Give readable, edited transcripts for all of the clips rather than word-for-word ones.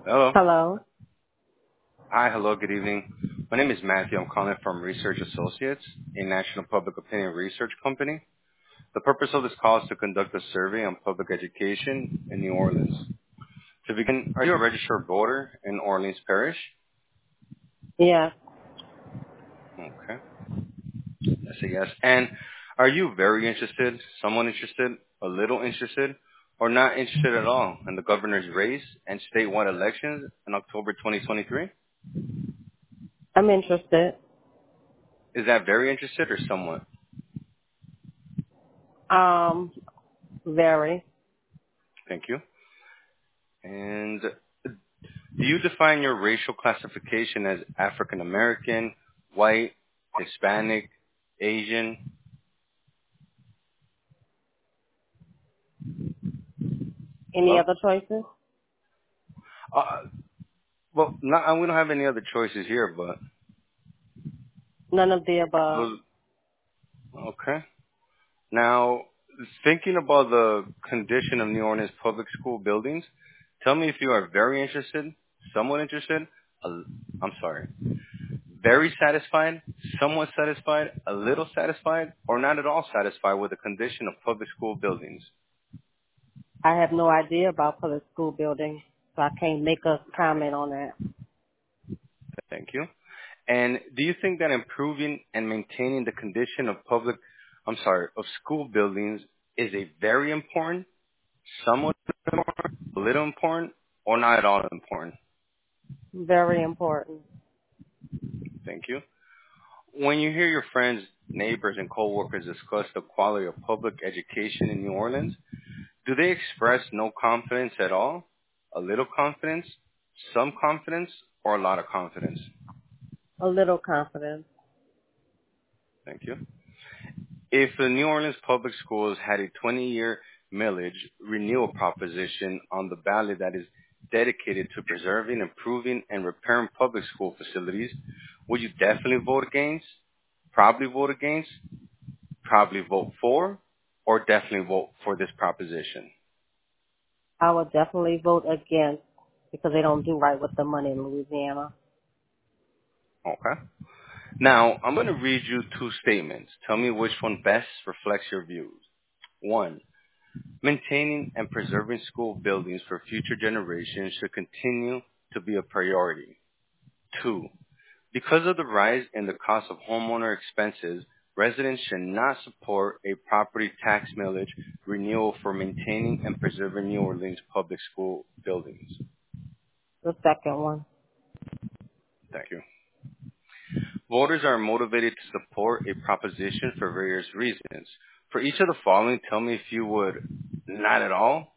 Hello. Hello. Hi, hello, good evening. My name is Matthew. I'm calling from Research Associates, a national public opinion research company. The purpose of this call is to conduct a survey on public education in New Orleans. To begin, are you a registered voter in Orleans Parish? Yes, Okay, that's a yes. And are you very interested, somewhat interested, a little interested, or not interested at all in the governor's race and statewide elections in October 2023? I'm interested. Is that very interested or somewhat? Um, very. Thank you. And do you define your racial classification as African American, white, Hispanic, Asian? Any Hello? other choices? Uh, well, not, we don't have any other choices here, but None of the above. those, okay. Now, thinking about the condition of New Orleans public school buildings, tell me if you are very interested, somewhat interested, I'm sorry, very satisfied, somewhat satisfied, a little satisfied, or not at all satisfied with the condition of public school buildings. I have no idea about public school buildings, so I can't make a comment on that. Thank you. And do you think that improving and maintaining the condition of of school buildings is a very important, somewhat important, a little important, or not at all important? Very important. Thank you. When you hear your friends, neighbors, and coworkers discuss the quality of public education in New Orleans, do they express no confidence at all, a little confidence, some confidence, or a lot of confidence? A little confidence. Thank you. If the New Orleans Public Schools had a 20-year millage renewal proposition on the ballot that is dedicated to preserving, improving, and repairing public school facilities, would you definitely vote against, probably vote for, or definitely vote for this proposition? I would definitely vote against because they don't do right with the money in Louisiana. Okay. Now, I'm going to read you two statements. Tell me which one best reflects your views. One, maintaining and preserving school buildings for future generations should continue to be a priority. Two, because of the rise in the cost of homeowner expenses, residents should not support a property tax millage renewal for maintaining and preserving New Orleans public school buildings. The second one. Thank you. Voters are motivated to support a proposition for various reasons. For each of the following, tell me if you would not at all,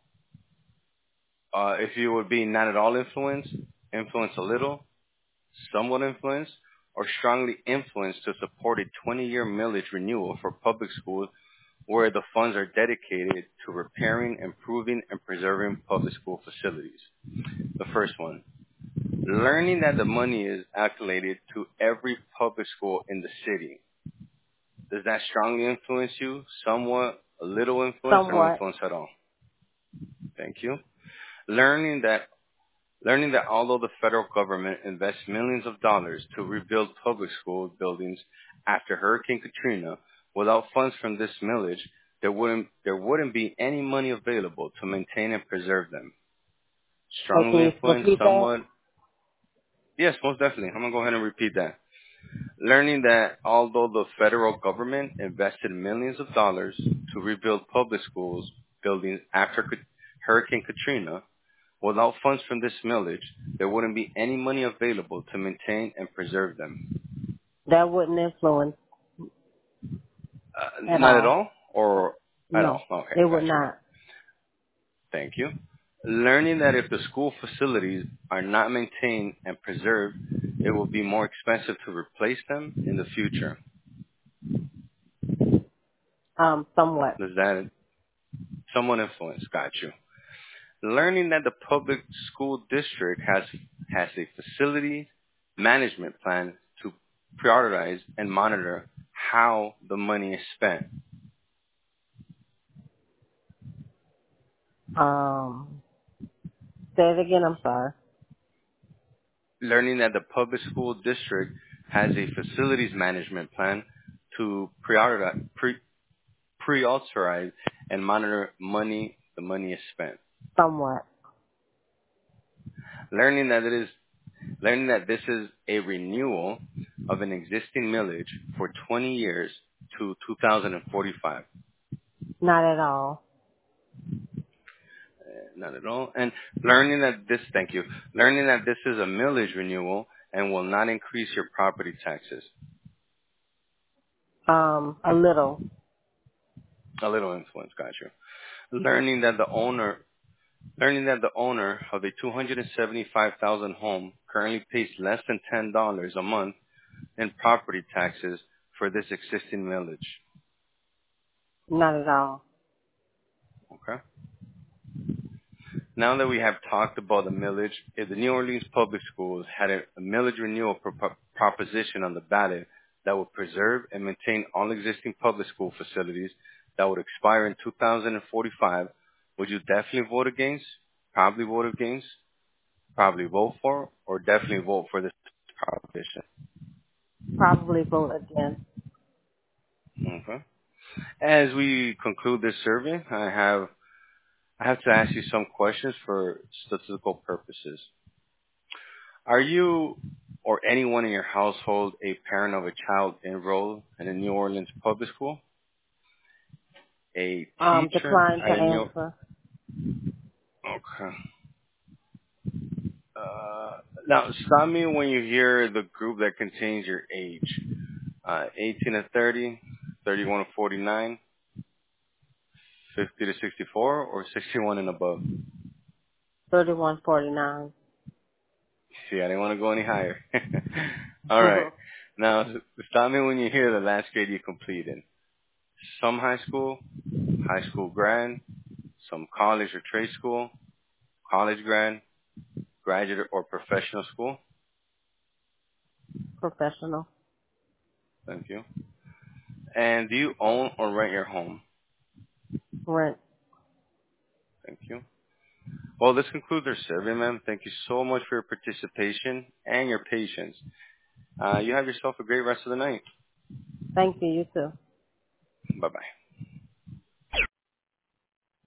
if you would be not at all influenced, influence a little, somewhat influenced, or strongly influenced to support a 20-year millage renewal for public schools where the funds are dedicated to repairing, improving, and preserving public school facilities. The first one, learning that the money is allocated to every public school in the city. Does that strongly influence you? Somewhat, a little influence, or no Somewhat. influence at all? Thank you. Learning that Learning that although the federal government invests millions of dollars to rebuild public school buildings after Hurricane Katrina, without funds from this millage, there wouldn't be any money available to maintain and preserve them. Wait, can Strongly you influenced, repeat that? somewhat. Yes, most definitely. I'm gonna go ahead and repeat that. Learning that although the federal government invested millions of dollars to rebuild public schools buildings after Hurricane Katrina, without funds from this millage, there wouldn't be any money available to maintain and preserve them. That wouldn't influence at Not at all. all, or at all? No, Okay, it would got you. not. Thank you. Learning that if the school facilities are not maintained and preserved, it will be more expensive to replace them in the future. Somewhat. Does that somewhat influence? Got you. Learning that the public school district has a facility management plan to prioritize and monitor how the money is spent. Um, say it again. I'm sorry. Learning that the public school district has a facilities management plan to pre-authorize and monitor the money is spent. Somewhat. Learning that this is a renewal of an existing millage for 20 years to 2045. Not at all. Not at all. And thank you. Learning that this is a millage renewal and will not increase your property taxes. A little. A little influence, got you. Learning that the owner of a 275,000 home currently pays less than $10 a month in property taxes for this existing millage. Not at all. Okay. Now that we have talked about the millage, if the New Orleans Public Schools had a millage renewal proposition on the ballot that would preserve and maintain all existing public school facilities that would expire in 2045, would you definitely vote against, probably vote against, probably vote for, or definitely vote for this proposition? Probably vote against. Okay. As we conclude this survey, I have to ask you some questions for statistical purposes. Are you or anyone in your household a parent of a child enrolled in a New Orleans public school? A teacher Decline to at a New... answer. Okay. Now, stop me when you hear the group that contains your age. 18 to 30, 31 to 49, 50 to 64, or 61 and above. 3149. See, I didn't want to go any higher. All right. Now, stop me when you hear the last grade you completed. Some high school grad, some college or trade school, college grad, graduate or professional school. Professional. Thank you. And do you own or rent your home? Rent. Thank you. Well, this concludes our survey, ma'am. Thank you so much for your participation and your patience. You have yourself a great rest of the night. Thank you. You too. Bye-bye.